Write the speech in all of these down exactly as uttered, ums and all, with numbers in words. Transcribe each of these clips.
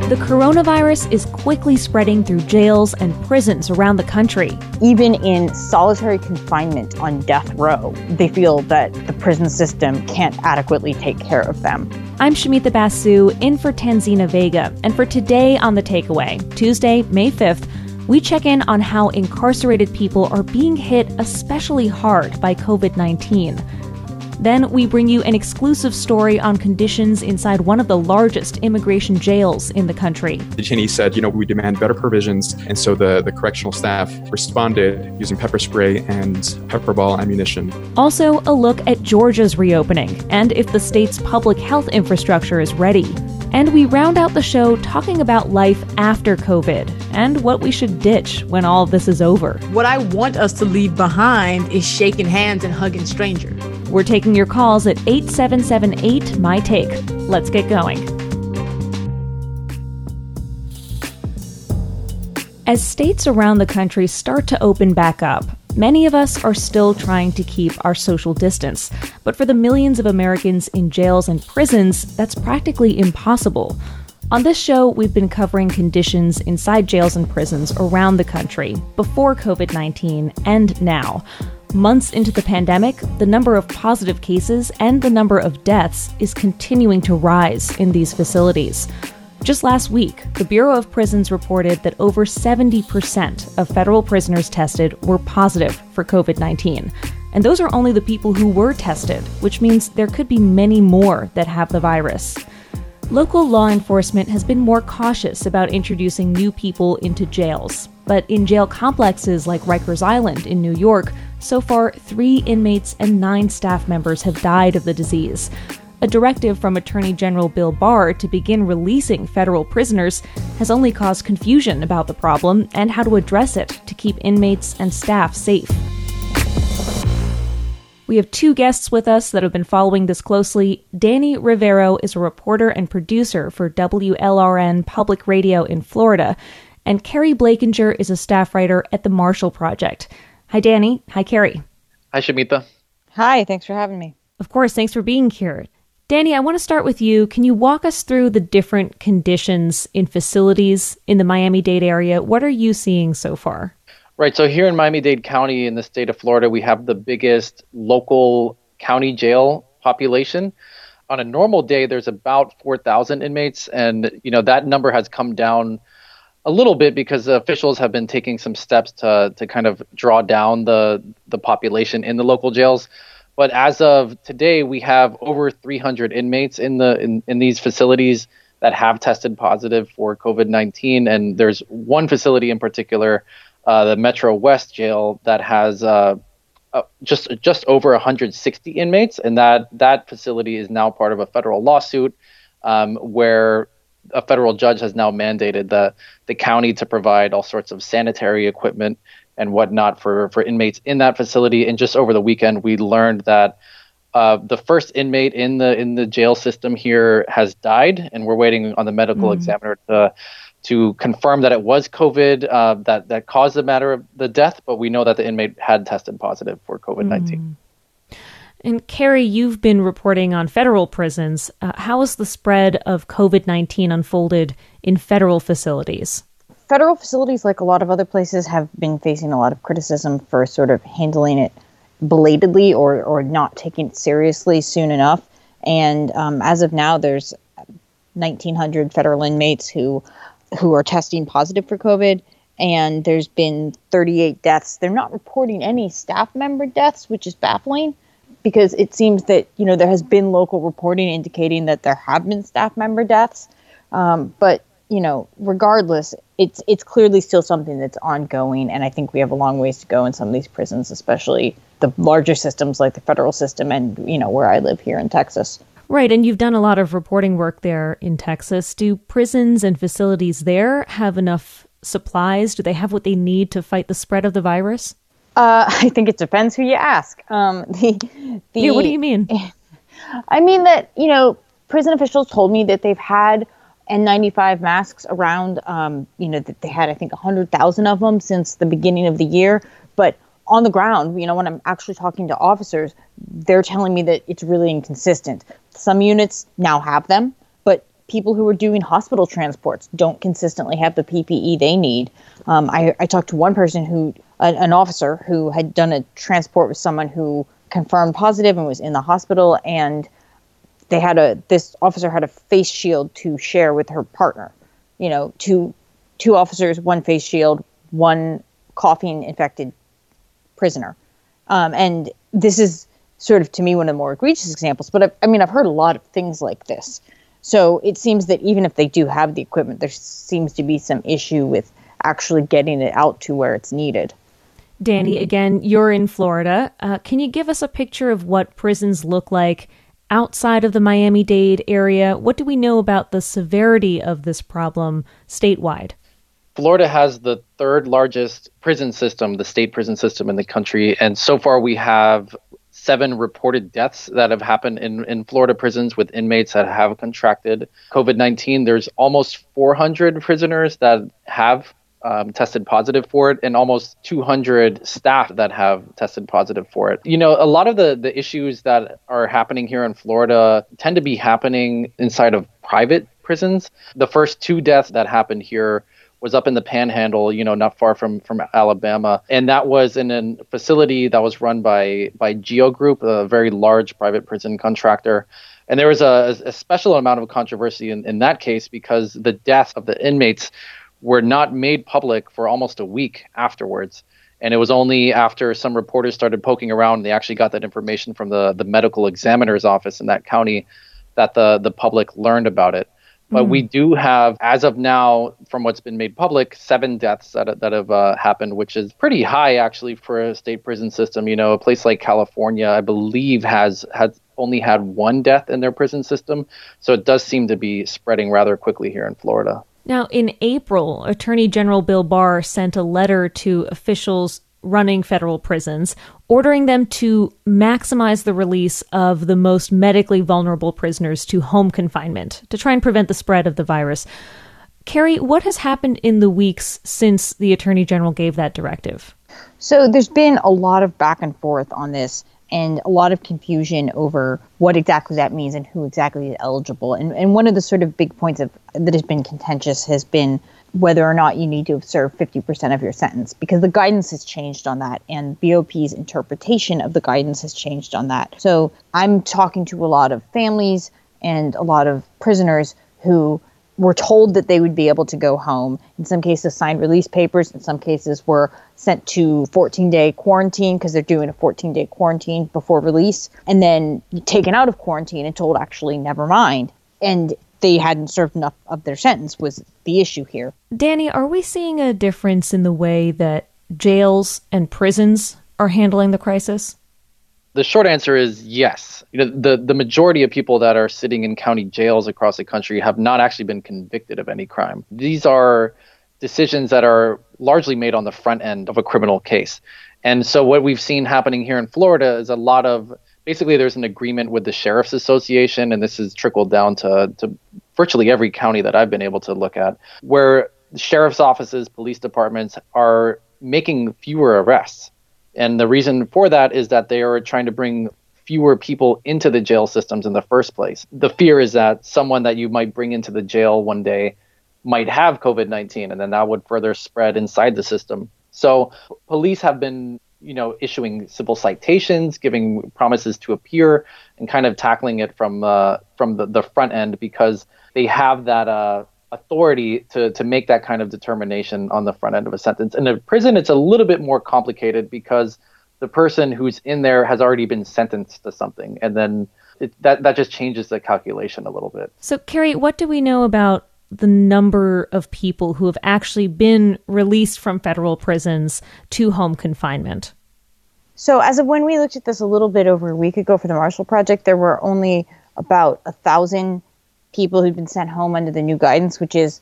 The coronavirus is quickly spreading through jails and prisons around the country. Even in solitary confinement on death row, they feel that the prison system can't adequately take care of them. I'm Shamita Basu, in for Tanzina Vega, and for today on The Takeaway, Tuesday, May fifth, we check in on how incarcerated people are being hit especially hard by covid nineteen. Then we bring you an exclusive story on conditions inside one of the largest immigration jails in the country. The detainee said, you know, we demand better provisions. And so the, the correctional staff responded using pepper spray and pepper ball ammunition. Also, a look at Georgia's reopening and if the state's public health infrastructure is ready. And we round out the show talking about life after COVID and what we should ditch when all this is over. What I want us to leave behind is shaking hands and hugging strangers. We're taking your calls at eight seven seven eight, M Y T A K E. Let's get going. As states around the country start to open back up, many of us are still trying to keep our social distance. But for the millions of Americans in jails and prisons, that's practically impossible. On this show, we've been covering conditions inside jails and prisons around the country, before covid nineteen and now. Months into the pandemic, the number of positive cases and the number of deaths is continuing to rise in these facilities. Just last week, the Bureau of Prisons reported that over seventy percent of federal prisoners tested were positive for covid nineteen. And those are only the people who were tested, which means there could be many more that have the virus. Local law enforcement has been more cautious about introducing new people into jails. But in jail complexes like Rikers Island in New York, so far three inmates and nine staff members have died of the disease. A directive from Attorney General Bill Barr to begin releasing federal prisoners has only caused confusion about the problem and how to address it to keep inmates and staff safe. We have two guests with us that have been following this closely. Danny Rivero is a reporter and producer for W L R N Public Radio in Florida, and Carrie Blakinger is a staff writer at the Marshall Project. Hi, Danny. Hi, Carrie. Hi, Shamita. Hi, thanks for having me. Of course, thanks for being here. Danny, I want to start with you. Can you walk us through the different conditions in facilities in the Miami-Dade area? What are you seeing so far? Right. So here in Miami-Dade County in the state of Florida, we have the biggest local county jail population. On a normal day, there's about four thousand inmates. And, you know, that number has come down a little bit because the officials have been taking some steps to to kind of draw down the, the population in the local jails. But as of today, we have over three hundred inmates in the in, in these facilities that have tested positive for covid nineteen. And there's one facility in particular, Uh, the Metro West jail, that has uh, uh, just just over one hundred sixty inmates, and that that facility is now part of a federal lawsuit um, where a federal judge has now mandated the the county to provide all sorts of sanitary equipment and whatnot for for inmates in that facility. And just over the weekend, we learned that uh, the first inmate in the in the jail system here has died, and we're waiting on the medical mm. examiner to. to confirm that it was COVID uh, that, that caused the matter of the death, but we know that the inmate had tested positive for covid nineteen. Mm. And Carrie, you've been reporting on federal prisons. Uh, how has the spread of covid nineteen unfolded in federal facilities? Federal facilities, like a lot of other places, have been facing a lot of criticism for sort of handling it belatedly or, or not taking it seriously soon enough. And um, as of now, there's nineteen hundred federal inmates who who are testing positive for COVID, and there's been thirty-eight deaths. They're not reporting any staff member deaths, which is baffling, because it seems that, you know, there has been local reporting indicating that there have been staff member deaths. Um, but, you know, regardless, it's it's clearly still something that's ongoing, and I think we have a long ways to go in some of these prisons, especially the larger systems like the federal system and, you know, where I live here in Texas. Right, and you've done a lot of reporting work there in Texas. Do prisons and facilities there have enough supplies? Do they have what they need to fight the spread of the virus? Uh, I think it depends who you ask. Um, the, the, yeah, what do you mean? I mean that, you know, prison officials told me that they've had N ninety-five masks around, um, you know, that they had, I think, one hundred thousand of them since the beginning of the year. But on the ground, you know, when I'm actually talking to officers, they're telling me that it's really inconsistent. Some units now have them, but people who are doing hospital transports don't consistently have the P P E they need. Um, I, I talked to one person who, a, an officer who had done a transport with someone who confirmed positive and was in the hospital, and they had a, this officer had a face shield to share with her partner. You know, two, two officers, one face shield, one coughing infected prisoner. Um, and this is sort of, to me, one of the more egregious examples. But I've, I mean, I've heard a lot of things like this. So it seems that even if they do have the equipment, there seems to be some issue with actually getting it out to where it's needed. Danny, again, you're in Florida. Uh, can you give us a picture of what prisons look like outside of the Miami-Dade area? What do we know about the severity of this problem statewide? Florida has the third largest prison system, the state prison system in the country. And so far we have seven reported deaths that have happened in, in Florida prisons with inmates that have contracted COVID nineteen. There's almost four hundred prisoners that have um, tested positive for it, and almost two hundred staff that have tested positive for it. You know, a lot of the, the issues that are happening here in Florida tend to be happening inside of private prisons. The first two deaths that happened here was up in the Panhandle, you know, not far from, from Alabama. And that was in a facility that was run by, by Geo Group, a very large private prison contractor. And there was a, a special amount of controversy in, in that case because the deaths of the inmates were not made public for almost a week afterwards. And it was only after some reporters started poking around, they actually got that information from the, the medical examiner's office in that county, that the, the public learned about it. But mm. we do have, as of now, from what's been made public, seven deaths that, that have uh, happened, which is pretty high, actually, for a state prison system. You know, a place like California, I believe, has, has only had one death in their prison system. So it does seem to be spreading rather quickly here in Florida. Now, in April, Attorney General Bill Barr sent a letter to officials running federal prisons, ordering them to maximize the release of the most medically vulnerable prisoners to home confinement to try and prevent the spread of the virus. Carrie, what has happened in the weeks since the Attorney General gave that directive? So there's been a lot of back and forth on this and a lot of confusion over what exactly that means and who exactly is eligible. And, and one of the sort of big points of, that has been contentious has been whether or not you need to have served fifty percent of your sentence, because the guidance has changed on that and B O P's interpretation of the guidance has changed on that. So I'm talking to a lot of families and a lot of prisoners who were told that they would be able to go home. In some cases, signed release papers. In some cases, were sent to fourteen-day quarantine because they're doing a fourteen-day quarantine before release, and then taken out of quarantine and told, actually, never mind. And they hadn't served enough of their sentence was the issue here. Danny, are we seeing a difference in the way that jails and prisons are handling the crisis? The short answer is yes. You know, the, the majority of people that are sitting in county jails across the country have not actually been convicted of any crime. These are decisions that are largely made on the front end of a criminal case. And so what we've seen happening here in Florida is a lot of, basically there's an agreement with the Sheriff's Association, and this has trickled down to, to virtually every county that I've been able to look at, where sheriff's offices, police departments are making fewer arrests. And the reason for that is that they are trying to bring fewer people into the jail systems in the first place. The fear is that someone that you might bring into the jail one day might have COVID nineteen, and then that would further spread inside the system. So police have been, you know, issuing civil citations, giving promises to appear, and kind of tackling it from uh, from the, the front end because they have that uh, authority to to make that kind of determination on the front end of a sentence. In a prison, it's a little bit more complicated because the person who's in there has already been sentenced to something, and then it, that that just changes the calculation a little bit. So, Carrie, what do we know about the number of people who have actually been released from federal prisons to home confinement? So as of when we looked at this a little bit over a week ago for the Marshall Project, there were only about a thousand people who'd been sent home under the new guidance, which is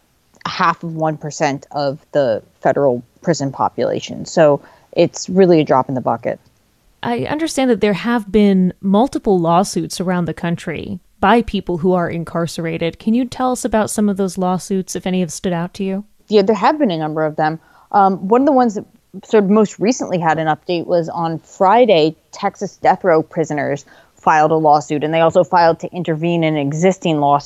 half of one percent of the federal prison population. So it's really a drop in the bucket. I understand that there have been multiple lawsuits around the country by people who are incarcerated. Can you tell us about some of those lawsuits, if any have stood out to you? Yeah, there have been a number of them. Um, one of the ones that sort of most recently had an update was on Friday, Texas death row prisoners filed a lawsuit, and they also filed to intervene in an existing lawsuit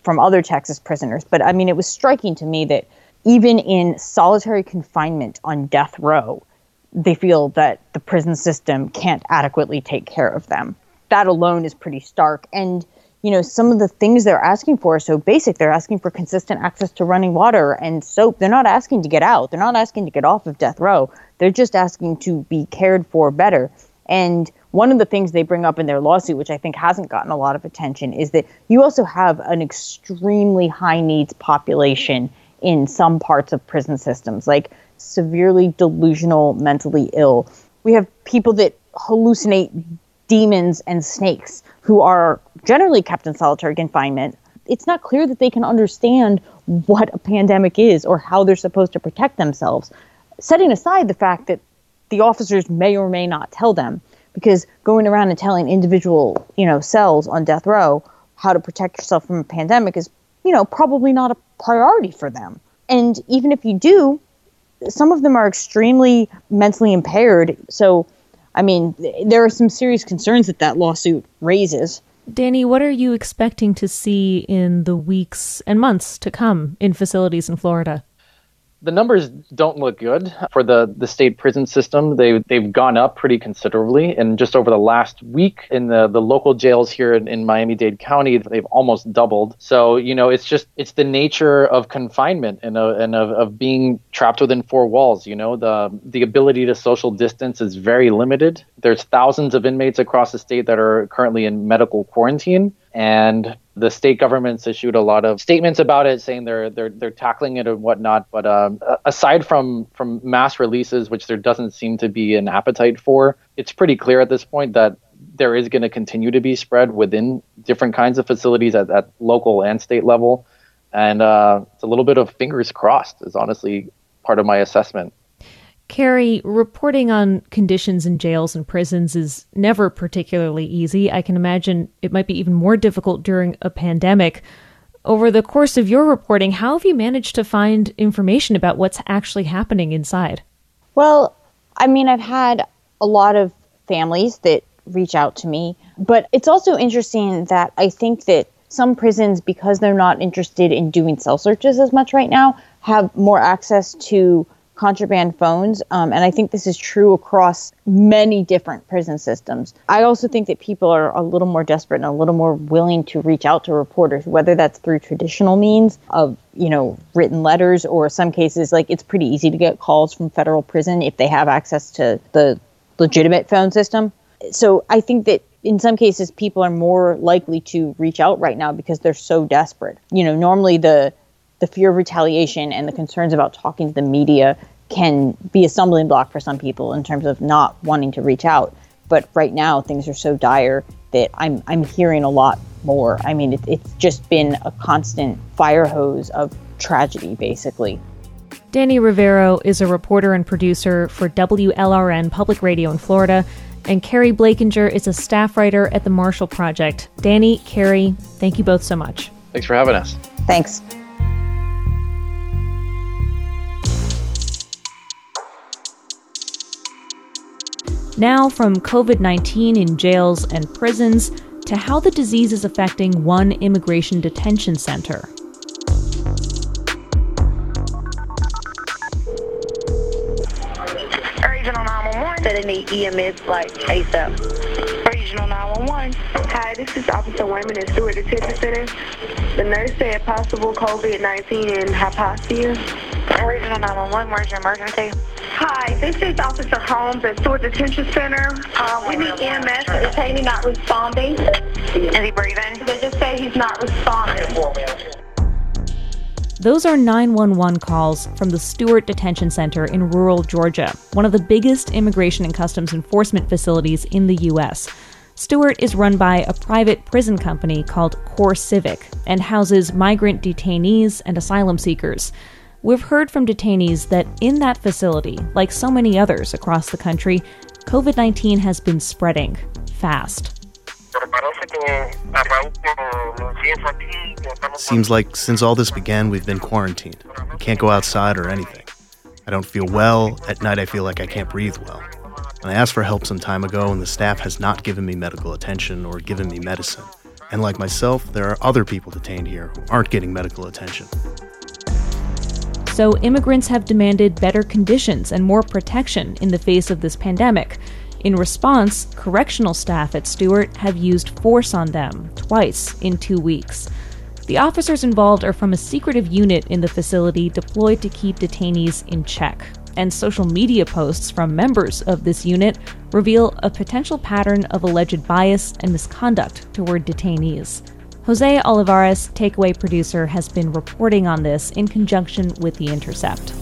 from other Texas prisoners. But I mean, it was striking to me that even in solitary confinement on death row, they feel that the prison system can't adequately take care of them. That alone is pretty stark. And, you know, some of the things they're asking for are so basic. They're asking for consistent access to running water and soap. They're not asking to get out. They're not asking to get off of death row. They're just asking to be cared for better. And one of the things they bring up in their lawsuit, which I think hasn't gotten a lot of attention, is that you also have an extremely high needs population in some parts of prison systems, like severely delusional, mentally ill. We have people that hallucinate demons and snakes who are generally kept in solitary confinement. It's not clear that they can understand what a pandemic is or how they're supposed to protect themselves, setting aside the fact that the officers may or may not tell them, because going around and telling individual, you know, cells on death row how to protect yourself from a pandemic is, you know, probably not a priority for them. And even if you do, some of them are extremely mentally impaired. So, I mean, there are some serious concerns that that lawsuit raises. Danny, what are you expecting to see in the weeks and months to come in facilities in Florida? The numbers don't look good for the, the state prison system. They, they've gone up pretty considerably. And just over the last week in the, the local jails here in, in Miami-Dade County, they've almost doubled. So, you know, it's just, it's the nature of confinement and, uh, and of, of being trapped within four walls. You know, the, the ability to social distance is very limited. There's thousands of inmates across the state that are currently in medical quarantine. And the state government's issued a lot of statements about it, saying they're they're they're tackling it and whatnot. But um, aside from from mass releases, which there doesn't seem to be an appetite for, it's pretty clear at this point that there is going to continue to be spread within different kinds of facilities at, at local and state level. And uh, it's a little bit of fingers crossed is honestly part of my assessment. Carrie, reporting on conditions in jails and prisons is never particularly easy. I can imagine it might be even more difficult during a pandemic. Over the course of your reporting, how have you managed to find information about what's actually happening inside? Well, I mean, I've had a lot of families that reach out to me, but it's also interesting that I think that some prisons, because they're not interested in doing cell searches as much right now, have more access to contraband phones. Um, and I think this is true across many different prison systems. I also think that people are a little more desperate and a little more willing to reach out to reporters, whether that's through traditional means of, you know, written letters, or some cases, like it's pretty easy to get calls from federal prison if they have access to the legitimate phone system. So I think that in some cases, people are more likely to reach out right now because they're so desperate. You know, normally the the fear of retaliation and the concerns about talking to the media can be a stumbling block for some people in terms of not wanting to reach out. But right now, things are so dire that I'm I'm hearing a lot more. I mean, it, it's just been a constant fire hose of tragedy, basically. Danny Rivero is a reporter and producer for W L R N Public Radio in Florida, and Carrie Blakinger is a staff writer at the Marshall Project. Danny, Carrie, thank you both so much. Thanks for having us. Thanks. Now, from covid nineteen in jails and prisons to how the disease is affecting one immigration detention center. Regional nine one one, that they need E M S like ASAP. Regional nine one one. Hi, this is Officer Wayman at Stewart Detention Center. The nurse said possible covid nineteen in hypoxia. Regional nine one one, where's your emergency? Hi, this is Officer Holmes at Stewart Detention Center. Uh, we need E M S. The detainee not responding. Is he breathing? They just say he's not responding. Those are nine one one calls from the Stewart Detention Center in rural Georgia, one of the biggest immigration and customs enforcement facilities in the U S. Stewart is run by a private prison company called CoreCivic and houses migrant detainees and asylum seekers. We've heard from detainees that in that facility, like so many others across the country, covid nineteen has been spreading fast. Seems like since all this began, we've been quarantined. I can't go outside or anything. I don't feel well. At night, I feel like I can't breathe well. And I asked for help some time ago, and the staff has not given me medical attention or given me medicine. And like myself, there are other people detained here who aren't getting medical attention. So immigrants have demanded better conditions and more protection in the face of this pandemic. In response, correctional staff at Stewart have used force on them twice in two weeks. The officers involved are from a secretive unit in the facility deployed to keep detainees in check. And social media posts from members of this unit reveal a potential pattern of alleged bias and misconduct toward detainees. Jose Olivares, Takeaway producer, has been reporting on this in conjunction with The Intercept.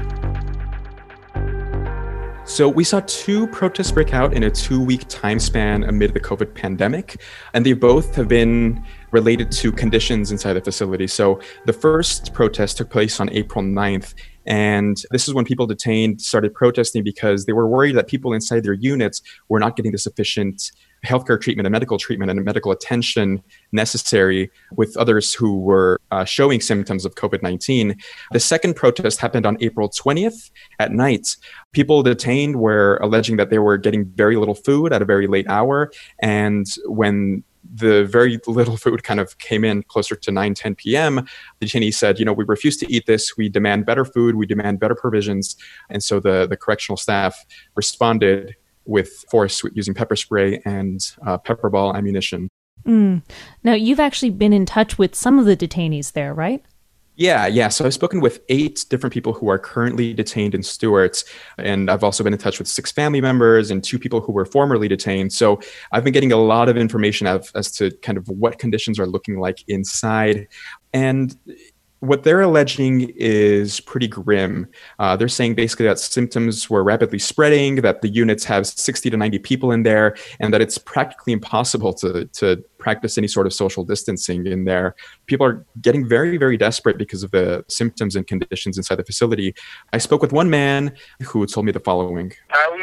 So we saw two protests break out in a two-week time span amid the COVID pandemic, and they both have been related to conditions inside the facility. So the first protest took place on April ninth, and this is when people detained started protesting because they were worried that people inside their units were not getting the sufficient healthcare treatment and medical treatment and medical attention necessary with others who were uh, showing symptoms of COVID nineteen. The second protest happened on April twentieth at night. People detained were alleging that they were getting very little food at a very late hour. And when the very little food kind of came in closer to nine, ten p.m., the detainees said, you know, we refuse to eat this. We demand better food. We demand better provisions. And so the, the correctional staff responded with force using pepper spray and uh, pepper ball ammunition. Mm. Now, you've actually been in touch with some of the detainees there, right? Yeah, yeah. So I've spoken with eight different people who are currently detained in Stewart, and I've also been in touch with six family members and two people who were formerly detained. So I've been getting a lot of information as, as to kind of what conditions are looking like inside. And what they're alleging is pretty grim. Uh, they're saying basically that symptoms were rapidly spreading, that the units have sixty to ninety people in there, and that it's practically impossible to, to practice any sort of social distancing in there. People are getting very, very desperate because of the symptoms and conditions inside the facility. I spoke with one man who told me the following.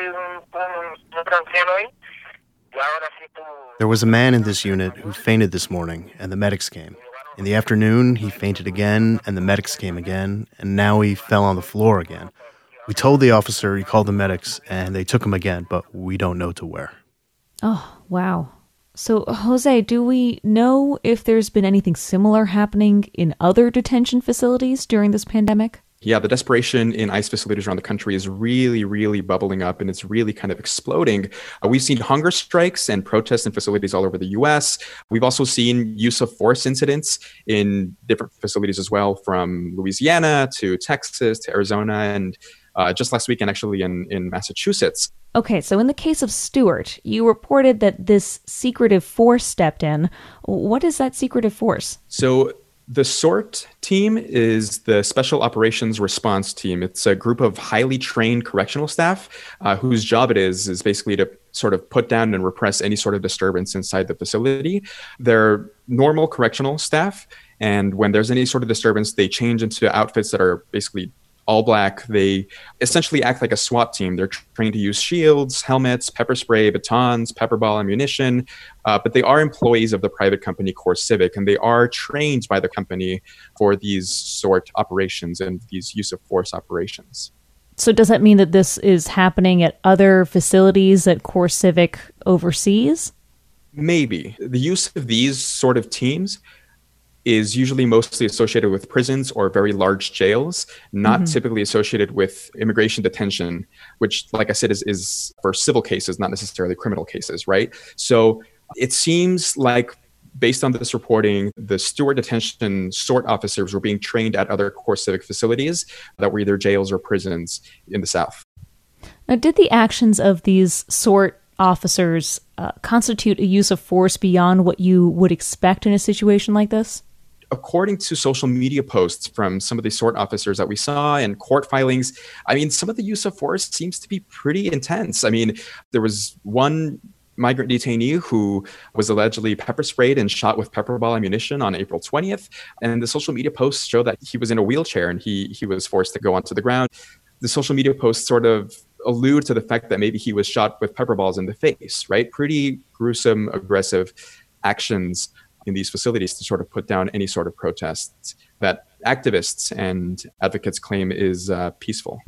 There was a man in this unit who fainted this morning, and the medics came. In the afternoon, he fainted again, and the medics came again, and now he fell on the floor again. We told the officer, he called the medics, and they took him again, but we don't know to where. Oh, wow. So, Jose, do we know if there's been anything similar happening in other detention facilities during this pandemic? Yeah, the desperation in ICE facilities around the country is really, really bubbling up, and it's really kind of exploding. Uh, we've seen hunger strikes and protests in facilities all over the U S. We've also seen use of force incidents in different facilities as well, from Louisiana to Texas to Arizona, and uh, just last weekend, actually, in, in Massachusetts. Okay, so in the case of Stewart, you reported that this secretive force stepped in. What is that secretive force? So the SORT team is the Special Operations Response Team. It's a group of highly trained correctional staff uh, whose job it is is basically to sort of put down and repress any sort of disturbance inside the facility. They're normal correctional staff, and when there's any sort of disturbance, they change into outfits that are basically all black. They essentially act like a SWAT team. They're trained to use shields, helmets, pepper spray, batons, pepper ball ammunition, uh, but they are employees of the private company CoreCivic, and they are trained by the company for these sort operations and these use of force operations. So does that mean that this is happening at other facilities that CoreCivic oversees? Maybe. The use of these sort of teams is usually mostly associated with prisons or very large jails, not mm-hmm. typically associated with immigration detention, which, like I said, is, is for civil cases, not necessarily criminal cases, right? So it seems like, based on this reporting, the Stewart detention SORT officers were being trained at other CoreCivic facilities that were either jails or prisons in the South. Now, did the actions of these SORT officers uh, constitute a use of force beyond what you would expect in a situation like this? According to social media posts from some of the SORT officers that we saw and court filings, I mean, some of the use of force seems to be pretty intense. I mean, there was one migrant detainee who was allegedly pepper sprayed and shot with pepper ball ammunition on April twentieth. And the social media posts show that he was in a wheelchair and he he was forced to go onto the ground. The social media posts sort of allude to the fact that maybe he was shot with pepper balls in the face, right? Pretty gruesome, aggressive actions in these facilities to sort of put down any sort of protests that activists and advocates claim is uh, peaceful.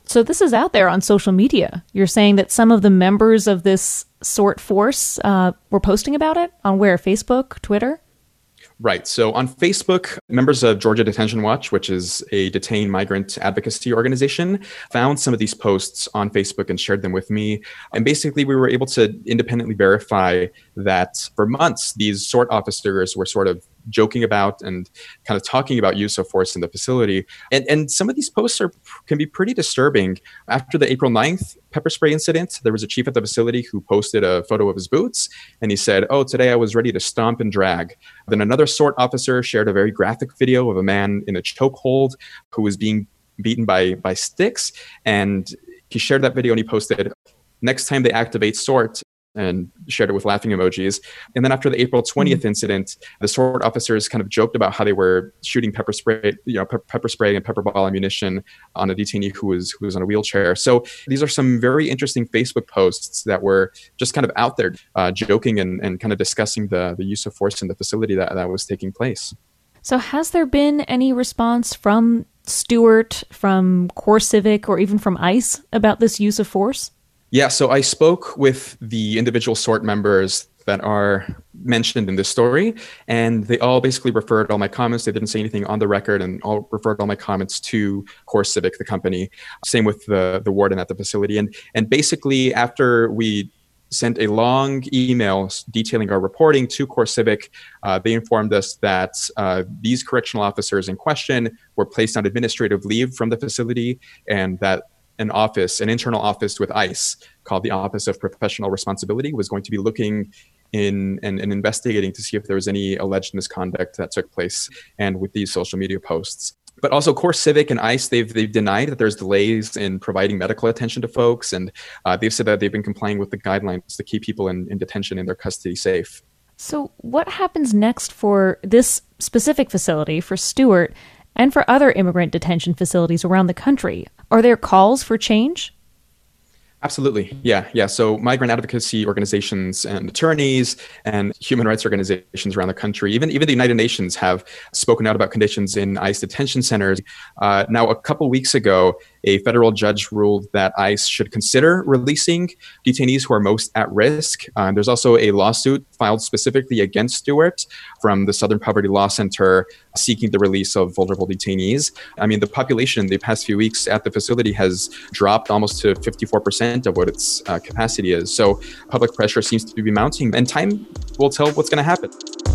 So this is out there on social media. You're saying that some of the members of this SORT force uh, were posting about it on where? Facebook, Twitter? Right. So on Facebook, members of Georgia Detention Watch, which is a detained migrant advocacy organization, found some of these posts on Facebook and shared them with me. And basically, we were able to independently verify that for months, these SORT officers were sort of joking about and kind of talking about use of force in the facility. And, and some of these posts are can be pretty disturbing. After the April ninth pepper spray incident, there was a chief at the facility who posted a photo of his boots, and he said, "Oh, today I was ready to stomp and drag." Then another SORT officer shared a very graphic video of a man in a chokehold who was being beaten by, by sticks. And he shared that video and he posted, "Next time they activate SORT," and shared it with laughing emojis. And then after the April twentieth mm-hmm. incident, the SORT officers kind of joked about how they were shooting pepper spray, you know, pe- pepper spray and pepper ball ammunition on a detainee who was who was on a wheelchair. So these are some very interesting Facebook posts that were just kind of out there, uh, joking and, and kind of discussing the, the use of force in the facility that, that was taking place. So has there been any response from Stewart, from CoreCivic, or even from ICE about this use of force? Yeah, so I spoke with the individual SORT members that are mentioned in this story, and they all basically referred all my comments. They didn't say anything on the record, and all referred all my comments to CoreCivic, the company. Same with the, the warden at the facility. And, and basically, after we sent a long email detailing our reporting to CoreCivic, uh, they informed us that uh, these correctional officers in question were placed on administrative leave from the facility, and that an office, an internal office with ICE called the Office of Professional Responsibility was going to be looking in and, and investigating to see if there was any alleged misconduct that took place and with these social media posts. But also CoreCivic and ICE, they've they've denied that there's delays in providing medical attention to folks. And uh, they've said that they've been complying with the guidelines to keep people in, in detention in their custody safe. So what happens next for this specific facility, for Stewart, and for other immigrant detention facilities around the country? Are there calls for change? Absolutely. Yeah. Yeah. So migrant advocacy organizations and attorneys and human rights organizations around the country, even, even the United Nations, have spoken out about conditions in ICE detention centers. Uh, now, a couple weeks ago, a federal judge ruled that ICE should consider releasing detainees who are most at risk. Uh, there's also a lawsuit filed specifically against Stewart from the Southern Poverty Law Center seeking the release of vulnerable detainees. I mean, the population the past few weeks at the facility has dropped almost to fifty-four percent of what its uh, capacity is. So public pressure seems to be mounting, and time will tell what's going to happen.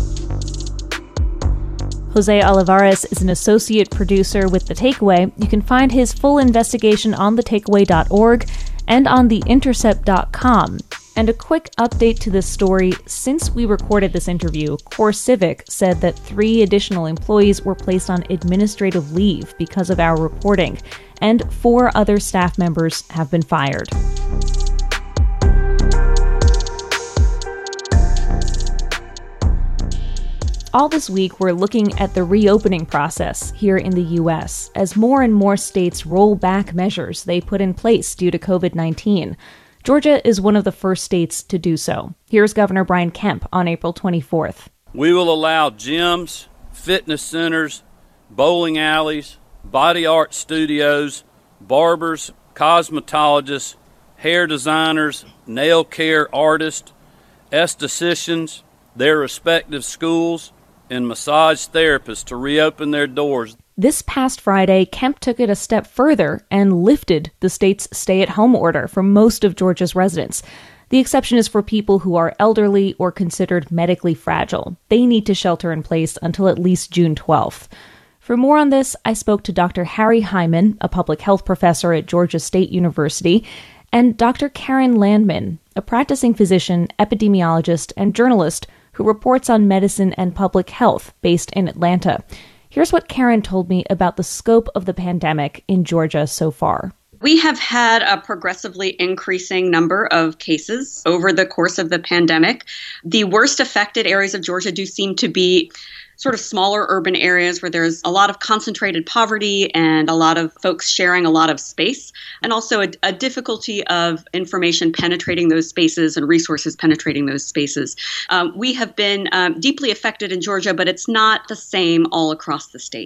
Jose Olivares is an associate producer with The Takeaway. You can find his full investigation on the takeaway dot org and on the intercept dot com. And a quick update to this story: since we recorded this interview, CoreCivic said that three additional employees were placed on administrative leave because of our reporting, and four other staff members have been fired. All this week, we're looking at the reopening process here in the U S as more and more states roll back measures they put in place due to covid nineteen. Georgia is one of the first states to do so. Here's Governor Brian Kemp on April twenty-fourth. We will allow gyms, fitness centers, bowling alleys, body art studios, barbers, cosmetologists, hair designers, nail care artists, estheticians, their respective schools, and massage therapists to reopen their doors. This past Friday, Kemp took it a step further and lifted the state's stay-at-home order for most of Georgia's residents. The exception is for people who are elderly or considered medically fragile. They need to shelter in place until at least June twelfth. For more on this, I spoke to Doctor Harry Hyman, a public health professor at Georgia State University, and Doctor Karen Landman, a practicing physician, epidemiologist, and journalist who reports on medicine and public health based in Atlanta. Here's what Karen told me about the scope of the pandemic in Georgia so far. We have had a progressively increasing number of cases over the course of the pandemic. The worst affected areas of Georgia do seem to be sort of smaller urban areas where there's a lot of concentrated poverty and a lot of folks sharing a lot of space, and also a, a difficulty of information penetrating those spaces and resources penetrating those spaces. Um, we have been um, deeply affected in Georgia, but it's not the same all across the state.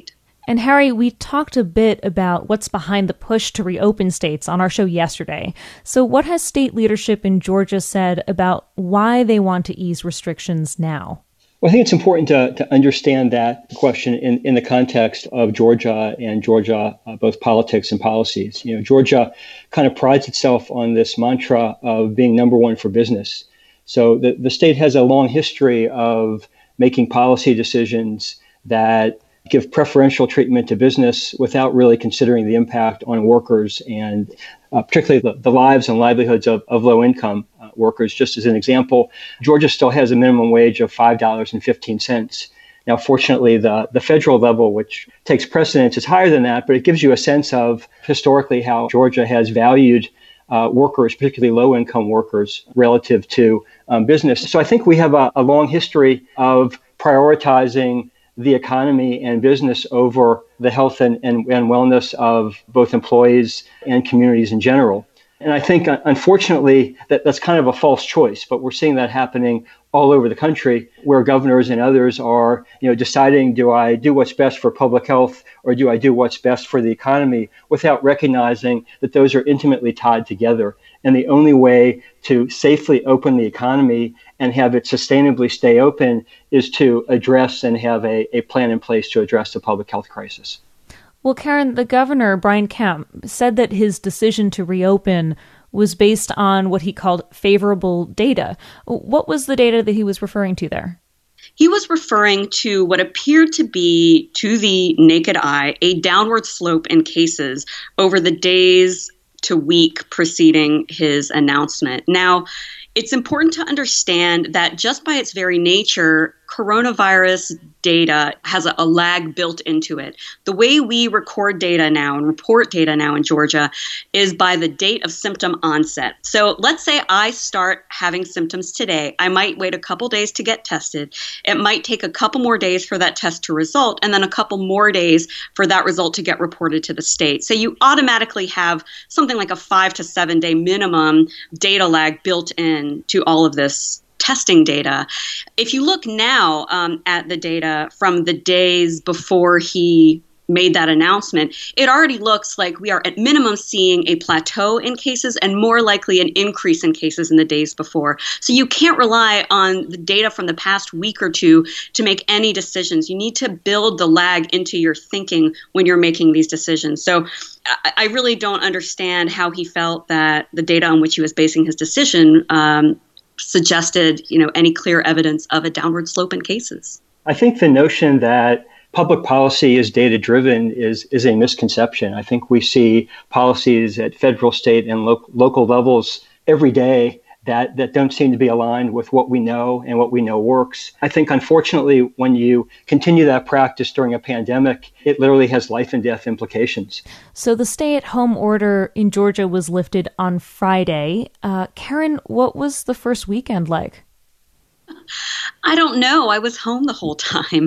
And Harry, we talked a bit about what's behind the push to reopen states on our show yesterday. So what has state leadership in Georgia said about why they want to ease restrictions now? Well, I think it's important to, to understand that question in, in the context of Georgia and Georgia, uh, both politics and policies. You know, Georgia kind of prides itself on this mantra of being number one for business. So the, the state has a long history of making policy decisions that give preferential treatment to business without really considering the impact on workers and uh, particularly the, the lives and livelihoods of, of low-income uh, workers. Just as an example, Georgia still has a minimum wage of five dollars and fifteen cents. Now, fortunately, the, the federal level, which takes precedence, is higher than that, but it gives you a sense of historically how Georgia has valued uh, workers, particularly low-income workers, relative to um, business. So I think we have a, a long history of prioritizing the economy and business over the health and, and, and wellness of both employees and communities in general. And I think, uh, unfortunately, that that's kind of a false choice, but we're seeing that happening all over the country where governors and others are, you know, deciding, do I do what's best for public health or do I do what's best for the economy without recognizing that those are intimately tied together. And the only way to safely open the economy and have it sustainably stay open is to address and have a, a plan in place to address the public health crisis. Well, Karen, the governor, Brian Kemp, said that his decision to reopen was based on what he called favorable data. What was the data that he was referring to there? He was referring to what appeared to be, to the naked eye, a downward slope in cases over the days to week preceding his announcement. Now, it's important to understand that just by its very nature, coronavirus data has a, a lag built into it. The way we record data now and report data now in Georgia is by the date of symptom onset. So let's say I start having symptoms today. I might wait a couple days to get tested. It might take a couple more days for that test to result, and then a couple more days for that result to get reported to the state. So you automatically have something like a five to seven day minimum data lag built in to all of this testing data. If you look now um, at the data from the days before he made that announcement, it already looks like we are at minimum seeing a plateau in cases and more likely an increase in cases in the days before. So you can't rely on the data from the past week or two to make any decisions. You need to build the lag into your thinking when you're making these decisions. So I really don't understand how he felt that the data on which he was basing his decision um, suggested, you know, any clear evidence of a downward slope in cases. I think the notion that public policy is data-driven is is a misconception. I think we see policies at federal, state, and lo- local levels every day that, that don't seem to be aligned with what we know and what we know works. I think, unfortunately, when you continue that practice during a pandemic, it literally has life and death implications. So the stay-at-home order in Georgia was lifted on Friday. Uh, Karen, what was the first weekend like? I don't know. I was home the whole time.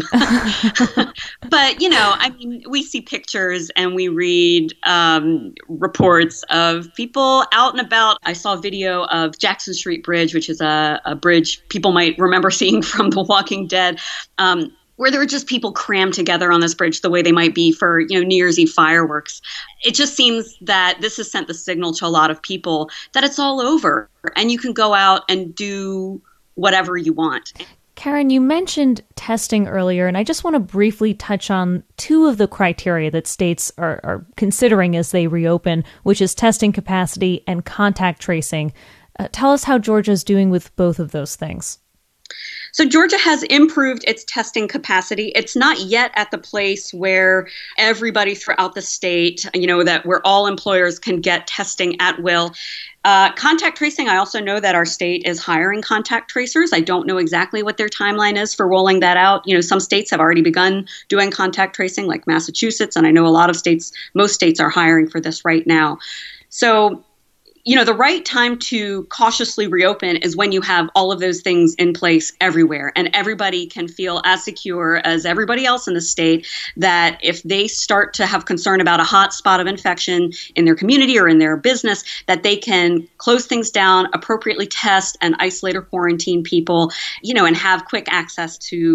But, you know, I mean, we see pictures and we read um, reports of people out and about. I saw a video of Jackson Street Bridge, which is a, a bridge people might remember seeing from The Walking Dead, um, where there were just people crammed together on this bridge the way they might be for, you know, New Year's Eve fireworks. It just seems that this has sent the signal to a lot of people that it's all over and you can go out and do whatever you want. Karen, you mentioned testing earlier, and I just want to briefly touch on two of the criteria that states are, are considering as they reopen, which is testing capacity and contact tracing. Uh, tell us how Georgia is doing with both of those things. So Georgia has improved its testing capacity. It's not yet at the place where everybody throughout the state, you know, that where all employers can get testing at will. Uh, contact tracing, I also know that our state is hiring contact tracers. I don't know exactly what their timeline is for rolling that out. You know, some states have already begun doing contact tracing, like Massachusetts, and I know a lot of states, most states are hiring for this right now. So, you know, the right time to cautiously reopen is when you have all of those things in place everywhere and everybody can feel as secure as everybody else in the state that if they start to have concern about a hot spot of infection in their community or in their business, that they can close things down, appropriately test and isolate or quarantine people, you know, and have quick access to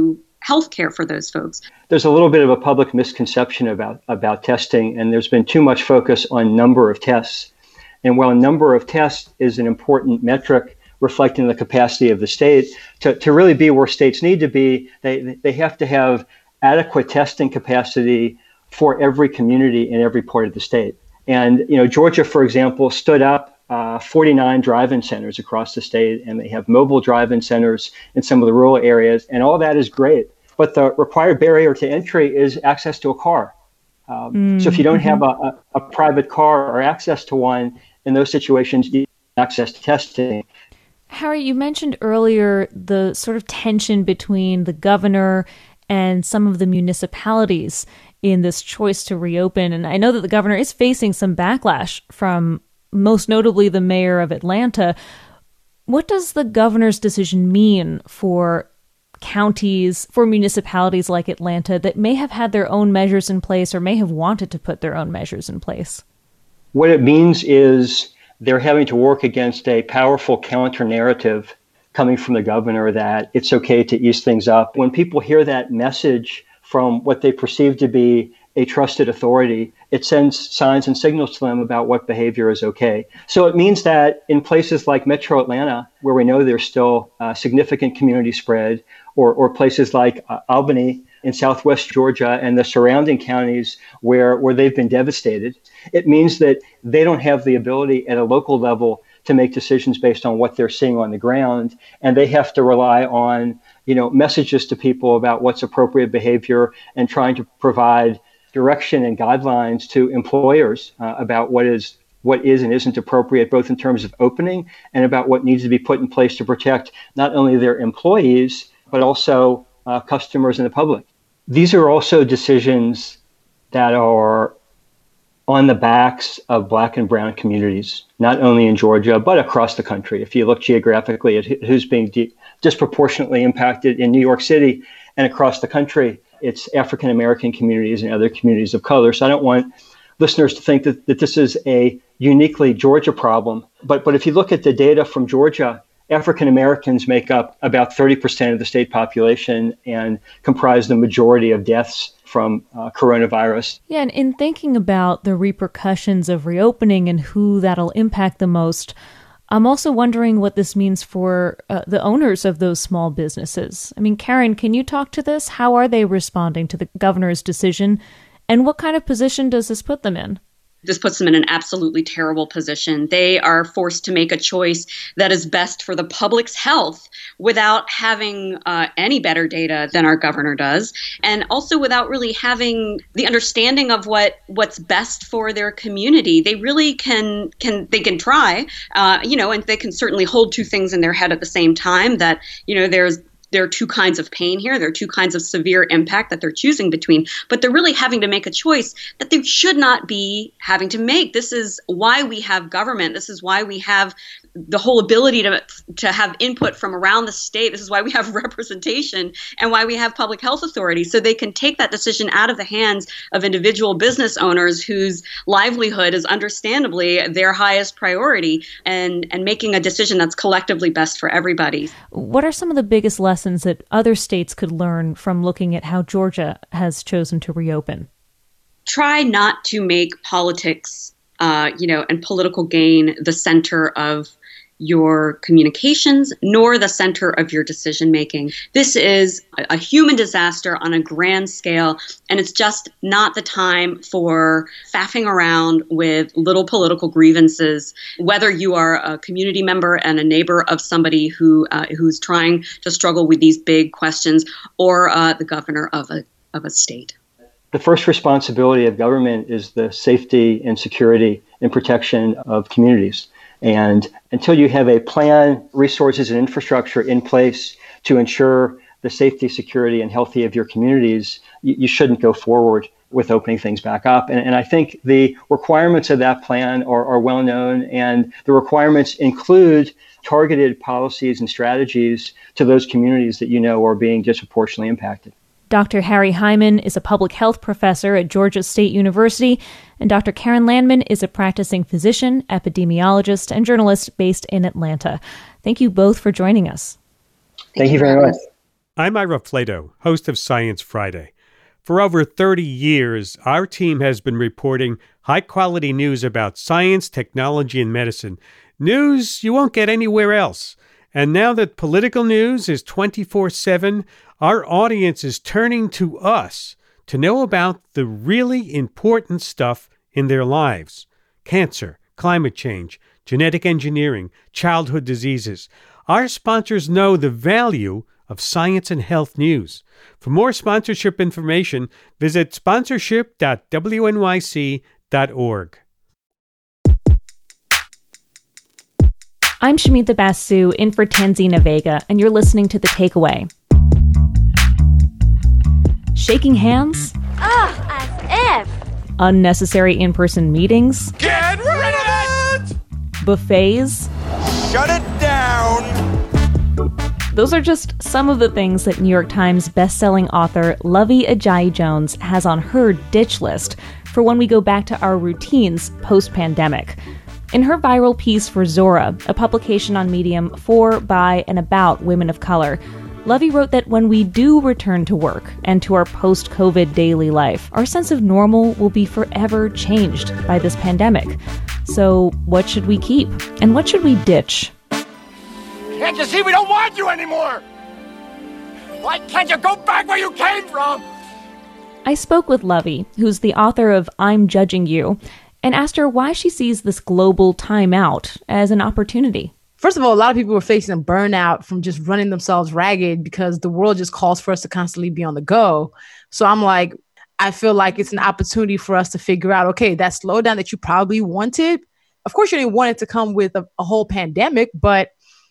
health care for those folks. There's a little bit of a public misconception about, about testing, and there's been too much focus on number of tests. And while number of tests is an important metric reflecting the capacity of the state, to, to really be where states need to be, they, they have to have adequate testing capacity for every community in every part of the state. And, you know, Georgia, for example, stood up uh, forty-nine drive-in centers across the state, and they have mobile drive-in centers in some of the rural areas, and all that is great. But the required barrier to entry is access to a car. Um, mm-hmm. So if you don't have a, a, a private car or access to one, in those situations, you access testing. Harry, you mentioned earlier the sort of tension between the governor and some of the municipalities in this choice to reopen. And I know that the governor is facing some backlash from most notably the mayor of Atlanta. What does the governor's decision mean for counties, for municipalities like Atlanta that may have had their own measures in place or may have wanted to put their own measures in place? What it means is they're having to work against a powerful counter narrative coming from the governor that it's okay to ease things up. When people hear that message from what they perceive to be a trusted authority, it sends signs and signals to them about what behavior is okay. So it means that in places like Metro Atlanta, where we know there's still uh, significant community spread, or, or places like uh, Albany in southwest Georgia and the surrounding counties where, where they've been devastated, it means that they don't have the ability at a local level to make decisions based on what they're seeing on the ground. And they have to rely on, you know, messages to people about what's appropriate behavior and trying to provide direction and guidelines to employers uh, about what is what is and isn't appropriate, both in terms of opening and about what needs to be put in place to protect not only their employees, but also uh, customers and the public. These are also decisions that are on the backs of Black and brown communities, not only in Georgia, but across the country. If you look geographically at who's being di- disproportionately impacted in New York City and across the country, it's African American communities and other communities of color. So I don't want listeners to think that, that this is a uniquely Georgia problem. But, but if you look at the data from Georgia, African Americans make up about thirty percent of the state population and comprise the majority of deaths from uh, coronavirus. Yeah, and in thinking about the repercussions of reopening and who that'll impact the most, I'm also wondering what this means for uh, the owners of those small businesses. I mean, Karen, can you talk to this? How are they responding to the governor's decision? And what kind of position does this put them in? This puts them in an absolutely terrible position. They are forced to make a choice that is best for the public's health without having uh, any better data than our governor does, and also without really having the understanding of what what's best for their community. They really can can they can try, uh, you know, and they can certainly hold two things in their head at the same time. That you know, there's There are two kinds of pain here. There are two kinds of severe impact that they're choosing between, but they're really having to make a choice that they should not be having to make. This is why we have government. This is why we have the whole ability to to have input from around the state. This is why we have representation and why we have public health authorities, so they can take that decision out of the hands of individual business owners whose livelihood is understandably their highest priority, and, and making a decision that's collectively best for everybody. What are some of the biggest lessons that other states could learn from looking at how Georgia has chosen to reopen? Try not to make politics, uh, you know, and political gain the center of your communications, nor the center of your decision making. This is a, a human disaster on a grand scale, and it's just not the time for faffing around with little political grievances, whether you are a community member and a neighbor of somebody who uh, who's trying to struggle with these big questions, or uh, the governor of a of a state. The first responsibility of government is the safety and security and protection of communities. And until you have a plan, resources, and infrastructure in place to ensure the safety, security, and health of your communities, you, you shouldn't go forward with opening things back up. And, and I think the requirements of that plan are, are well known, and the requirements include targeted policies and strategies to those communities that you know are being disproportionately impacted. Doctor Harry Hyman is a public health professor at Georgia State University, and Doctor Karen Landman is a practicing physician, epidemiologist, and journalist based in Atlanta. Thank you both for joining us. Thank, Thank you very much. I'm Ira Flato, host of Science Friday. For over thirty years, our team has been reporting high-quality news about science, technology, and medicine. News you won't get anywhere else. And now that political news is twenty-four seven, our audience is turning to us to know about the really important stuff in their lives. Cancer, climate change, genetic engineering, childhood diseases. Our sponsors know the value of science and health news. For more sponsorship information, visit sponsorship dot w n y c dot org. I'm Shamita Basu, in for Tanzina Vega, and you're listening to The Takeaway. Shaking hands? Ugh, as if! Unnecessary in-person meetings? Get rid of it! Buffets? Shut it down! Those are just some of the things that New York Times bestselling author Lovie Ajayi-Jones has on her ditch list for when we go back to our routines post-pandemic. In her viral piece for Zora, a publication on Medium for, by, and about women of color, Lovie wrote that when we do return to work and to our post-COVID daily life, our sense of normal will be forever changed by this pandemic. So what should we keep? And what should we ditch? Can't you see we don't want you anymore? Why can't you go back where you came from? I spoke with Lovie, who's the author of I'm Judging You, and asked her why she sees this global timeout as an opportunity. First of all, a lot of people were facing a burnout from just running themselves ragged because the world just calls for us to constantly be on the go. So I'm like, I feel like it's an opportunity for us to figure out, okay, that slowdown that you probably wanted, of course you didn't want it to come with a, a whole pandemic, but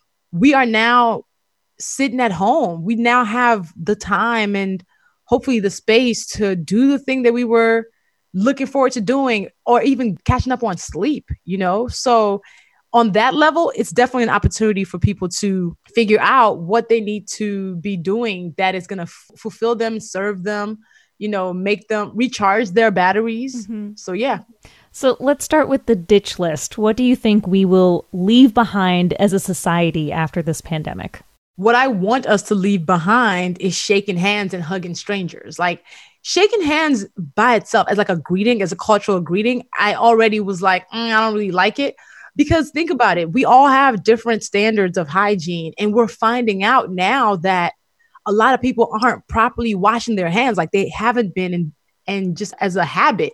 we are now sitting at home. We now have the time and hopefully the space to do the thing that we were looking forward to doing, or even catching up on sleep, you know? So on that level, it's definitely an opportunity for people to figure out what they need to be doing that is going to f- fulfill them, serve them, you know, make them recharge their batteries. Mm-hmm. So, yeah. So let's start with the ditch list. What do you think we will leave behind as a society after this pandemic? What I want us to leave behind is shaking hands and hugging strangers. Like, shaking hands by itself as like a greeting, as a cultural greeting, I already was like, mm, I don't really like it. Because think about it, we all have different standards of hygiene. And we're finding out now that a lot of people aren't properly washing their hands, like they haven't been, and, and just as a habit.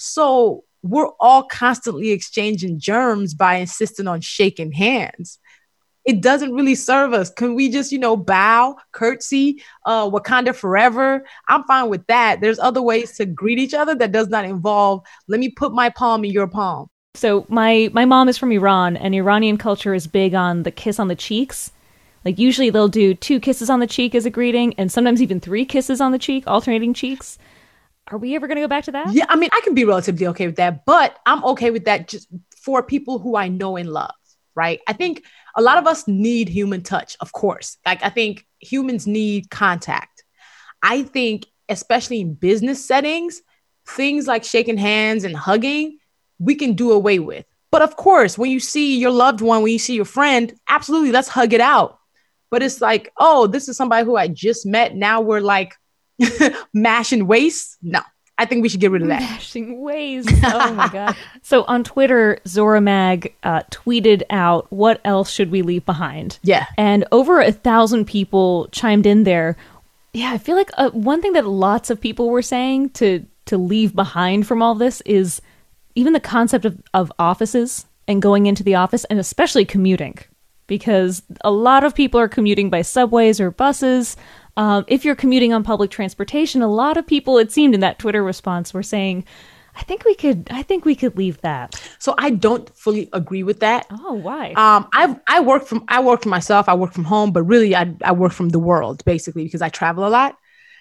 So we're all constantly exchanging germs by insisting on shaking hands. It doesn't really serve us. Can we just, you know, bow, curtsy, uh, Wakanda forever? I'm fine with that. There's other ways to greet each other that does not involve, let me put my palm in your palm. So my, my mom is from Iran, and Iranian culture is big on the kiss on the cheeks. Like usually they'll do two kisses on the cheek as a greeting, and sometimes even three kisses on the cheek, alternating cheeks. Are we ever going to go back to that? Yeah, I mean, I can be relatively okay with that, but I'm okay with that just for people who I know and love, right? I think a lot of us need human touch, of course. Like, I think humans need contact. I think, especially in business settings, things like shaking hands and hugging, we can do away with. But of course, when you see your loved one, when you see your friend, absolutely, let's hug it out. But it's like, oh, this is somebody who I just met. Now we're like mashing waists. No, I think we should get rid of that. Mashing waists. Oh my God. So on Twitter, Zora Mag uh, tweeted out, what else should we leave behind? Yeah. And over a thousand people chimed in there. Yeah, I feel like uh, one thing that lots of people were saying to, to leave behind from all this is even the concept of, of offices and going into the office, and especially commuting, because a lot of people are commuting by subways or buses. Um, if you're commuting on public transportation, a lot of people, it seemed in that Twitter response, were saying, I think we could, I think we could leave that. So I don't fully agree with that. Oh, why? Um, I I work from, I work for myself. I work from home, but really I, I work from the world basically because I travel a lot.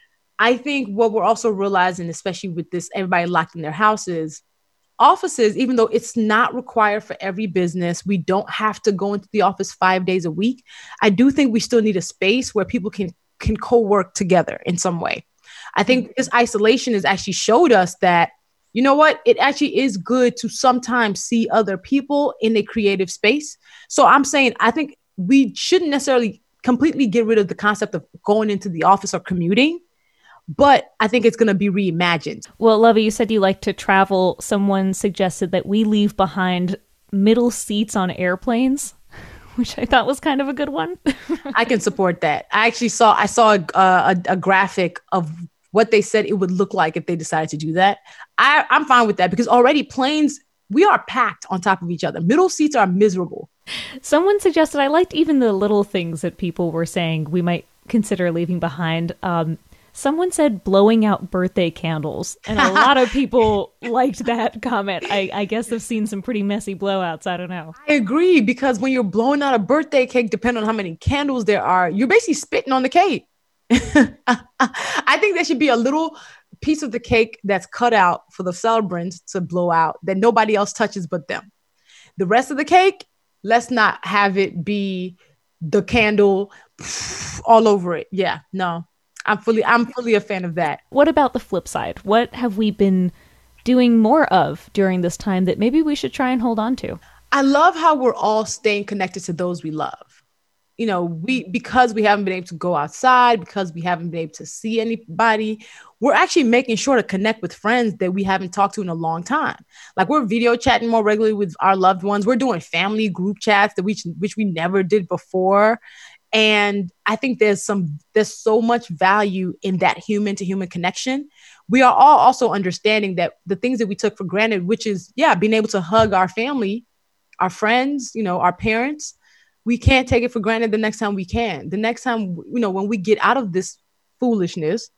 I think what we're also realizing, especially with this, everybody locked in their houses, offices, even though it's not required for every business, we don't have to go into the office five days a week. I do think we still need a space where people can can co-work together in some way. I think this isolation has actually showed us that, you know what, it actually is good to sometimes see other people in a creative space. So I'm saying, I think we shouldn't necessarily completely get rid of the concept of going into the office or commuting, but I think it's going to be reimagined. Well, Lovey, you said you like to travel. Someone suggested that we leave behind middle seats on airplanes, which I thought was kind of a good one. I can support that. I actually saw, I saw a, a, a graphic of what they said it would look like if they decided to do that. I, I'm fine with that because already planes, we are packed on top of each other. Middle seats are miserable. Someone suggested, I liked even the little things that people were saying we might consider leaving behind. Um, someone said blowing out birthday candles, and a lot of people liked that comment. I, I guess they've seen some pretty messy blowouts. I don't know. I agree, because when you're blowing out a birthday cake, depending on how many candles there are, you're basically spitting on the cake. I think there should be a little piece of the cake that's cut out for the celebrants to blow out that nobody else touches but them. The rest of the cake, let's not have it be the candle all over it. Yeah, no, I'm fully, I'm fully a fan of that. What about the flip side? What have we been doing more of during this time that maybe we should try and hold on to? I love how we're all staying connected to those we love. You know, we, because we haven't been able to go outside, because we haven't been able to see anybody, we're actually making sure to connect with friends that we haven't talked to in a long time. Like, we're video chatting more regularly with our loved ones. We're doing family group chats that we, which we never did before. And I think there's some, there's so much value in that human to human connection. We are all also understanding that the things that we took for granted, which is, yeah, being able to hug our family, our friends, you know, our parents, we can't take it for granted the next time we can. The next time, you know, when we get out of this foolishness,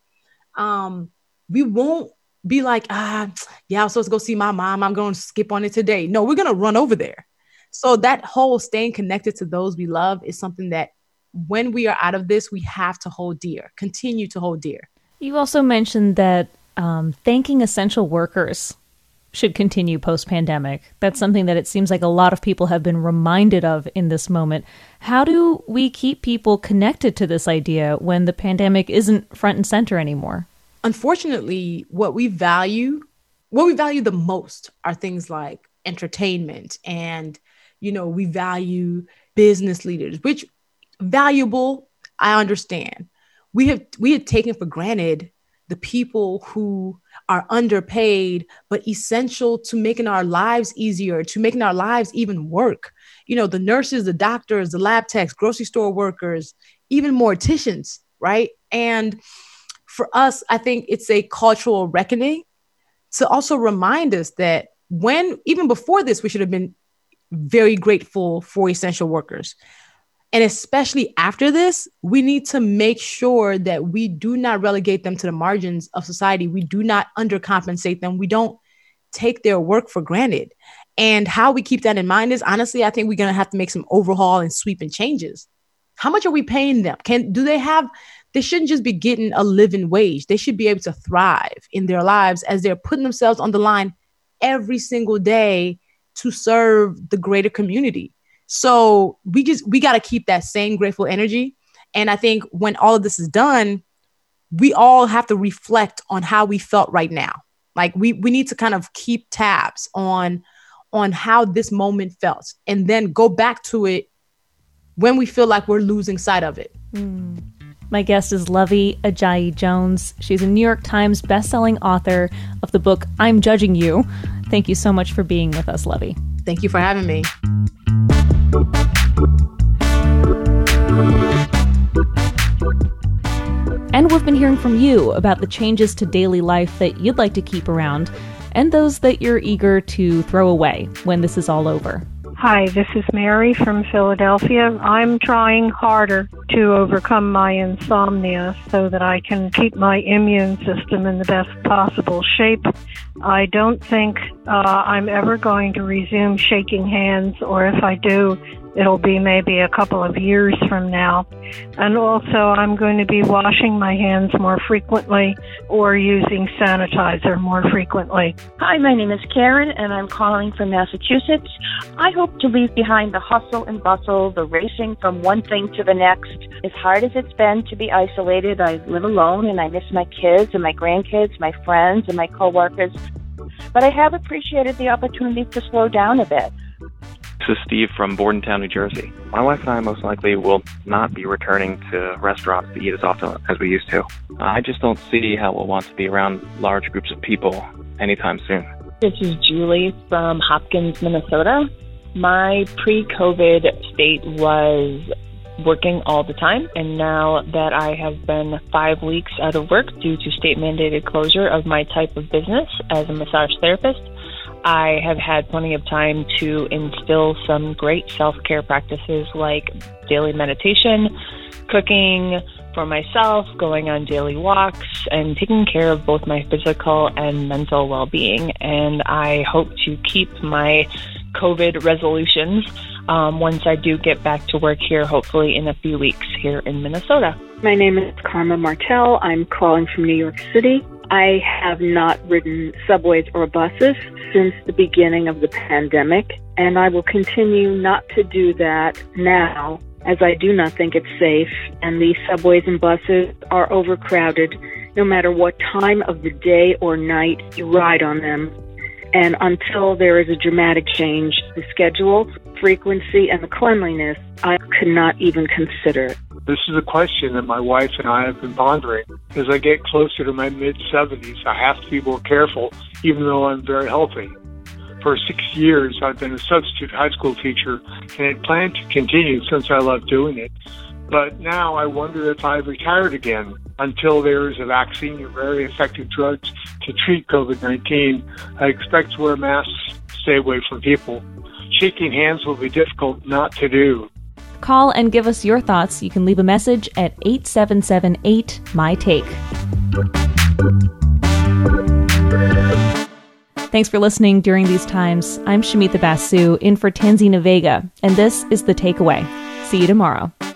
um, we won't be like, ah, yeah, I'm supposed to go see my mom. I'm going to skip on it today. No, we're going to run over there. So that whole staying connected to those we love is something that when we are out of this, we have to hold dear, continue to hold dear. You also mentioned that um, thanking essential workers should continue post-pandemic. That's something that it seems like a lot of people have been reminded of in this moment. How do we keep people connected to this idea when the pandemic isn't front and center anymore? Unfortunately, what we value, what we value the most are things like entertainment, and, you know, we value business leaders, which valuable, I understand. We have, we had taken for granted the people who are underpaid, but essential to making our lives easier, to making our lives even work. You know, the nurses, the doctors, the lab techs, grocery store workers, even morticians, right? And for us, I think it's a cultural reckoning to also remind us that when, even before this, we should have been very grateful for essential workers. And especially after this, we need to make sure that we do not relegate them to the margins of society. We do not undercompensate them. We don't take their work for granted. And how we keep that in mind is, honestly, I think we're going to have to make some overhaul and sweeping changes. How much are we paying them? Can, do they have, they shouldn't just be getting a living wage. They should be able to thrive in their lives as they're putting themselves on the line every single day to serve the greater community. So we just, we got to keep that same grateful energy. And I think when all of this is done, we all have to reflect on how we felt right now. Like we, we need to kind of keep tabs on, on how this moment felt, and then go back to it when we feel like we're losing sight of it. Mm. My guest is Lovey Ajayi-Jones. She's a New York Times bestselling author of the book, I'm Judging You. Thank you so much for being with us, Lovey. Thank you for having me. And we've been hearing from you about the changes to daily life that you'd like to keep around, and those that you're eager to throw away when this is all over. Hi, this is Mary from Philadelphia. I'm trying harder to overcome my insomnia so that I can keep my immune system in the best possible shape. I don't think uh, I'm ever going to resume shaking hands, or if I do, it'll be maybe a couple of years from now. And also, I'm going to be washing my hands more frequently or using sanitizer more frequently. Hi, my name is Karen, and I'm calling from Massachusetts. I hope to leave behind the hustle and bustle, the racing from one thing to the next. As hard as it's been to be isolated, I live alone, and I miss my kids and my grandkids, my friends and my coworkers. But I have appreciated the opportunity to slow down a bit. This is Steve from Bordentown, New Jersey. My wife and I most likely will not be returning to restaurants to eat as often as we used to. I just don't see how we'll want to be around large groups of people anytime soon. This is Julie from Hopkins, Minnesota. My pre-COVID state was working all the time, and now that I have been five weeks out of work due to state-mandated closure of my type of business as a massage therapist, I have had plenty of time to instill some great self-care practices like daily meditation, cooking for myself, going on daily walks, and taking care of both my physical and mental well-being. And I hope to keep my COVID resolutions um, once I do get back to work here, hopefully in a few weeks here in Minnesota. My name is Karma Martell. I'm calling from New York City. I have not ridden subways or buses since the beginning of the pandemic, and I will continue not to do that now, as I do not think it's safe, and these subways and buses are overcrowded no matter what time of the day or night you ride on them. And until there is a dramatic change, the schedule, frequency, and the cleanliness, I could not even consider. This is a question that my wife and I have been pondering. As I get closer to my mid-seventies, I have to be more careful, even though I'm very healthy. For six years, I've been a substitute high school teacher, and had planned to continue since I love doing it. But now I wonder if I've retired again. Until there is a vaccine or very effective drugs to treat COVID nineteen, I expect to wear masks, stay away from people. Shaking hands will be difficult not to do. Call and give us your thoughts. You can leave a message at eight seven seven eight, M Y Take. Thanks for listening during these times. I'm Shamitha Basu, in for Tanzina Vega, and this is The Takeaway. See you tomorrow.